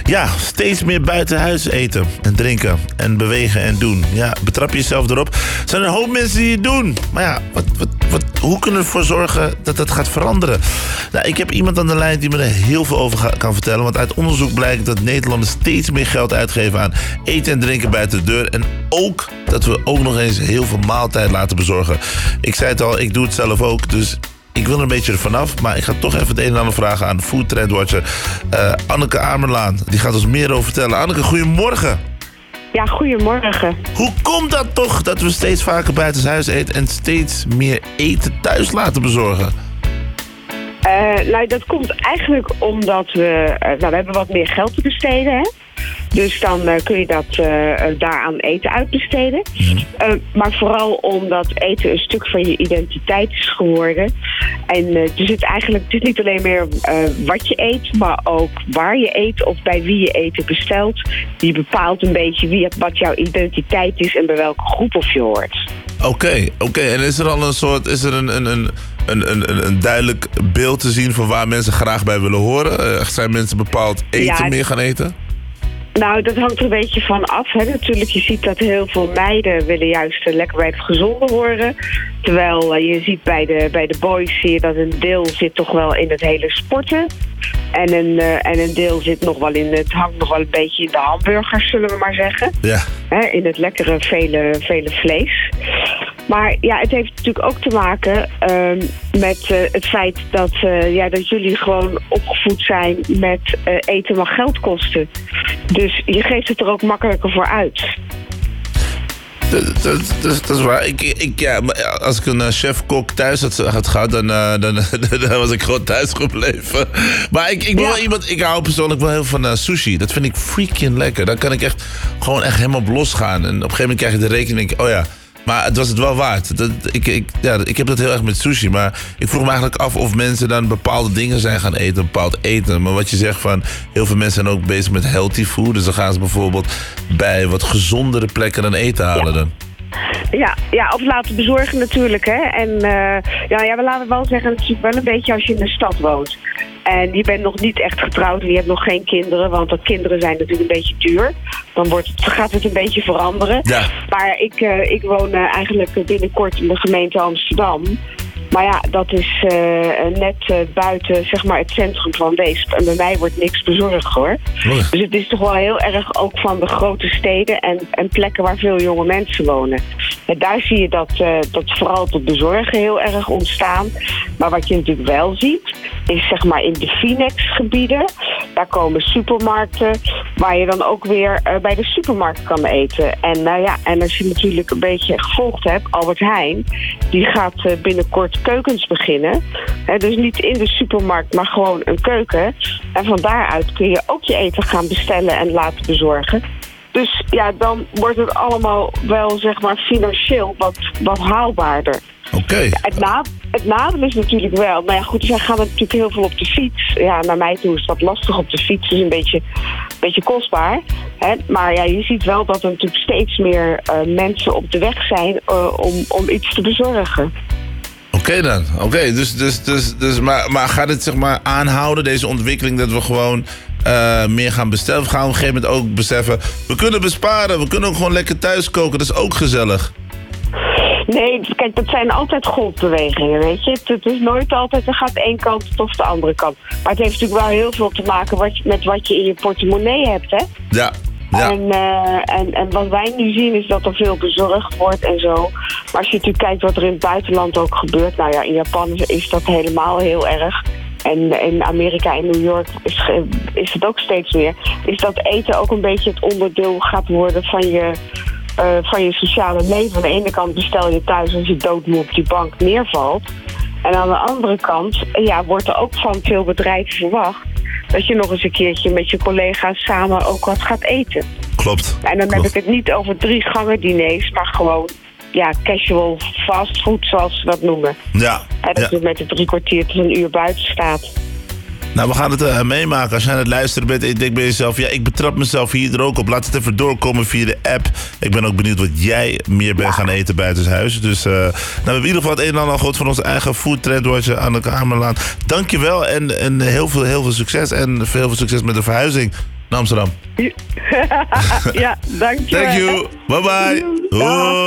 Ja, steeds meer buiten huis eten en drinken en bewegen en doen. Ja, betrap je jezelf erop. Er zijn een hoop mensen die het doen. Maar ja, hoe kunnen we ervoor zorgen dat dat gaat veranderen? Nou, ik heb iemand aan de lijn die me er heel veel over kan vertellen. Want uit onderzoek blijkt dat Nederlanders steeds meer geld uitgeven aan eten en drinken buiten de deur. En ook dat we ook nog eens heel veel maaltijd laten bezorgen. Ik zei het al, ik doe het zelf ook, dus ik wil er een beetje ervan af, maar ik ga toch even het een en ander vragen aan Food Trendwatcher Anneke Amerlaan. Die gaat ons meer over vertellen. Anneke, goedemorgen. Ja, goedemorgen. Hoe komt dat toch dat we steeds vaker buitenshuis eten en steeds meer eten thuis laten bezorgen? Nou, dat komt eigenlijk omdat we hebben wat meer geld te besteden, hè? Dus dan kun je dat daaraan eten uitbesteden. Maar vooral omdat eten een stuk van je identiteit is geworden. En dus het is niet alleen meer wat je eet, maar ook waar je eet of bij wie je eten bestelt. Die bepaalt een beetje wat jouw identiteit is en bij welke groep of je hoort. Oké. En is er al een duidelijk beeld te zien van waar mensen graag bij willen horen? Zijn mensen bepaald eten meer gaan eten? Nou, dat hangt er een beetje van af. Hè. Natuurlijk, je ziet dat heel veel meiden willen juist lekker bij het gezonde horen. Terwijl je ziet bij de boys zie je dat een deel zit toch wel in het hele sporten. En een deel zit nog wel het hangt nog wel een beetje in de hamburgers, zullen we maar zeggen. Ja. Hè, in het lekkere vele vlees. Maar ja, het heeft natuurlijk ook te maken met het feit dat jullie gewoon opgevoed zijn met eten mag geld kosten. Dus je geeft het er ook makkelijker voor uit. Dat is waar. Als ik een chef-kok thuis had gehad, dan was ik gewoon thuis gebleven. Maar ik hou persoonlijk wel heel van sushi. Dat vind ik freaking lekker. Dan kan ik echt helemaal op losgaan. En op een gegeven moment krijg je de rekening en denk ik, oh ja. Maar het was het wel waard. Ik heb dat heel erg met sushi. Maar ik vroeg me eigenlijk af of mensen dan bepaalde dingen zijn gaan eten. Bepaald eten. Maar wat je zegt van, heel veel mensen zijn ook bezig met healthy food. Dus dan gaan ze bijvoorbeeld bij wat gezondere plekken dan eten halen dan. Ja, of laten bezorgen natuurlijk. Hè. En we laten wel zeggen, het is wel een beetje als je in de stad woont. En je bent nog niet echt getrouwd en je hebt nog geen kinderen. Want dat kinderen zijn natuurlijk een beetje duur. Dan gaat het een beetje veranderen. Ja. Maar ik woon eigenlijk binnenkort in de gemeente Amsterdam. Maar ja, dat is net buiten zeg maar, het centrum van Weesp. En bij mij wordt niks bezorgd hoor. Oh. Dus het is toch wel heel erg ook van de grote steden en plekken waar veel jonge mensen wonen. En daar zie je dat vooral het bezorgen heel erg ontstaan. Maar wat je natuurlijk wel ziet, is zeg maar in de Finex-gebieden. Daar komen supermarkten waar je dan ook weer bij de supermarkt kan eten. En als je natuurlijk een beetje gevolgd hebt, Albert Heijn, die gaat binnenkort keukens beginnen. Dus niet in de supermarkt, maar gewoon een keuken. En van daaruit kun je ook je eten gaan bestellen en laten bezorgen. Dus ja, dan wordt het allemaal wel zeg maar financieel wat haalbaarder. Oké. Ja, het nadeel is natuurlijk wel, maar ja goed, zij gaan natuurlijk heel veel op de fiets. Ja, naar mij toe is dat lastig op de fiets, dus een beetje kostbaar. Hè? Maar ja, je ziet wel dat er natuurlijk steeds meer mensen op de weg zijn om iets te bezorgen. Oké dan. Dus, maar gaat het zeg maar aanhouden, deze ontwikkeling, dat we gewoon meer gaan bestellen? Of gaan we op een gegeven moment ook beseffen, we kunnen besparen, we kunnen ook gewoon lekker thuis koken, dat is ook gezellig. Nee, kijk, dat zijn altijd golfbewegingen, weet je. Het is nooit altijd, er gaat de één kant of de andere kant. Maar het heeft natuurlijk wel heel veel te maken met wat je in je portemonnee hebt, hè. Ja. En wat wij nu zien is dat er veel bezorgd wordt en zo. Maar als je natuurlijk kijkt wat er in het buitenland ook gebeurt. Nou ja, in Japan is dat helemaal heel erg. En in Amerika en New York is het ook steeds meer. Is dat eten ook een beetje het onderdeel gaat worden van je sociale leven. Aan de ene kant bestel je thuis als je doodmoe op die bank neervalt. En aan de andere kant wordt er ook van veel bedrijven verwacht dat je nog eens een keertje met je collega's samen ook wat gaat eten. Klopt. En dan heb ik het niet over 3 gangen diners, maar gewoon casual fastfood zoals ze dat noemen. Ja. En dat je met de 3 kwartier tot een uur buiten staat. Nou, we gaan het meemaken. Als jij aan het luisteren bent en je denkt bij jezelf, ik betrap mezelf hier er ook op. Laat het even doorkomen via de app. Ik ben ook benieuwd wat jij meer bent gaan eten buitenshuis. Dus we hebben in ieder geval het een en ander gehoord van onze eigen food trendwatcher Anneke Amerlaan. Dankjewel en heel veel succes. En heel veel succes met de verhuizing in Amsterdam. Ja, dankjewel. Thank you. Bye bye. Dag. Hoi.